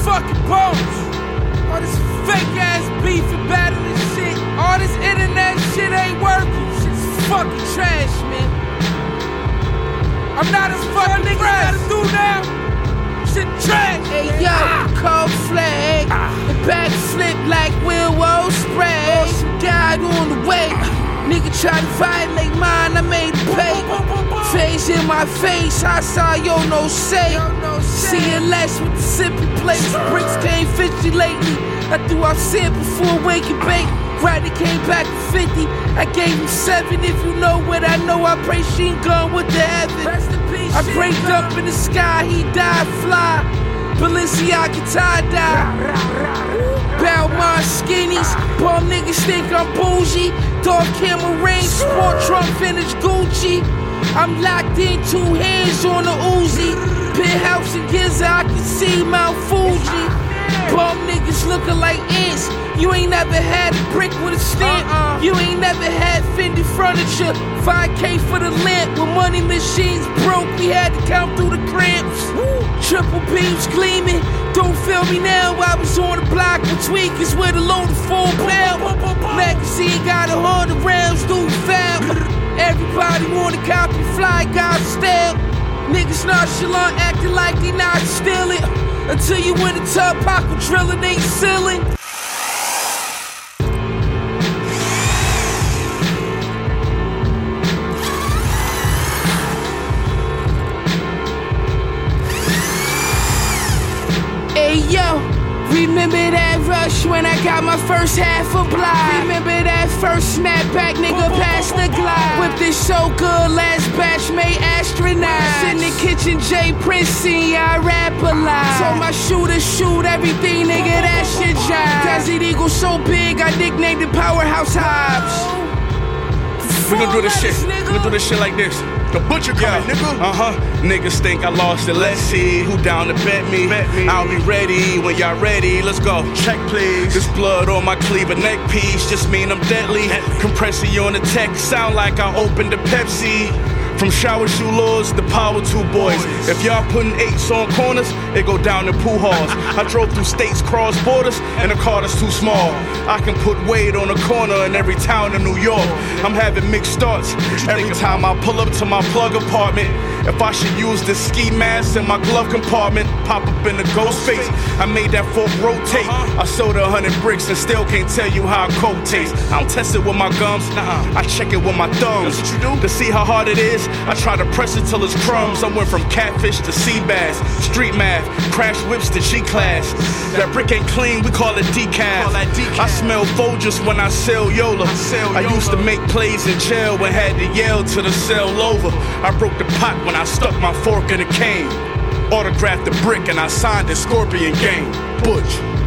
fucking bones. All this fake ass beef and battling shit. All this internet shit ain't working. Shit's fucking trash, man. I'm not as fucking niggas gotta do now. Shit trash. Hey yo, cold flag. The backflip like Will spread. Some guy on the way. Nigga try to violate mine, I made him pay. Face in my face, I saw yo no say. Seeing less with the sippy place. Bricks came 50 lately. I threw out sin before waking bait. Ryder came back to 50. I gave him 7. If you know what I know, I pray she ain't gone with the heaven. I break up in the sky, he died fly. Balenciaga tie-dye. Balmain skinnies, bum niggas think I'm bougie. Dog camera range, sport Trump vintage Gucci. I'm locked in, 2 hands on the Uzi. Penthouse in Giza, I can see Mount Fuji. Bum niggas looking like ants. You ain't never had a brick with a stamp. You ain't never had Fendi furniture. 5K for the lamp. When money machines broke, we had to count through the cramps. Triple beams gleaming. Don't feel me now. I was on the block with tweakers with a load of 4 pound. Magazine got 100 rounds, dude foul. Everybody wanna copy Fly Guy style. Niggas nonchalant, acting like they not stealing. Until you in the tub, aqua drilling, ain't sealing. Hey yo, remember that rush when I got my first half a block? Remember that first snapback, nigga, past the glide. Whipped it so good, last batch made astronauts. In the kitchen, Jay Prince seen I rap a lot. Told my shooter shoot everything, nigga, that shit job. Desert Eagle so big, I nicknamed it Powerhouse Hobbs. We gon' do this shit. We gon' do this shit like this. The butcher coming, nigga. Niggas think I lost it. Let's see who down to bet me. I'll be ready when y'all ready. Let's go. Check, please. This blood on my cleaver neck piece just mean I'm deadly. Compressor on the tech, sound like I opened a Pepsi. From shower shoe lords to power 2 boys. If y'all putting 8s on corners, it go down to poo halls. I drove through states, cross borders, and the car that's too small. I can put weight on a corner in every town in New York. I'm having mixed starts every time I pull up to my plug apartment. If I should use the ski mask in my glove compartment, pop up in the ghost face. I made that fork rotate. I sold 100 bricks and still can't tell you how a coke tastes. I don't test it with my gums, I check it with my thumbs. That's what you do? To see how hard it is, I try to press it till it's crumbs. I went from catfish to sea bass, street math, crash whips to G-class. That brick ain't clean, we call it decaf. I smell Folgers when I sell Yola. I used to make plays in jail and had to yell till the cell over. I broke the pot when I stuck my fork in a cane. Autographed the brick and I signed the Scorpion game. Butch.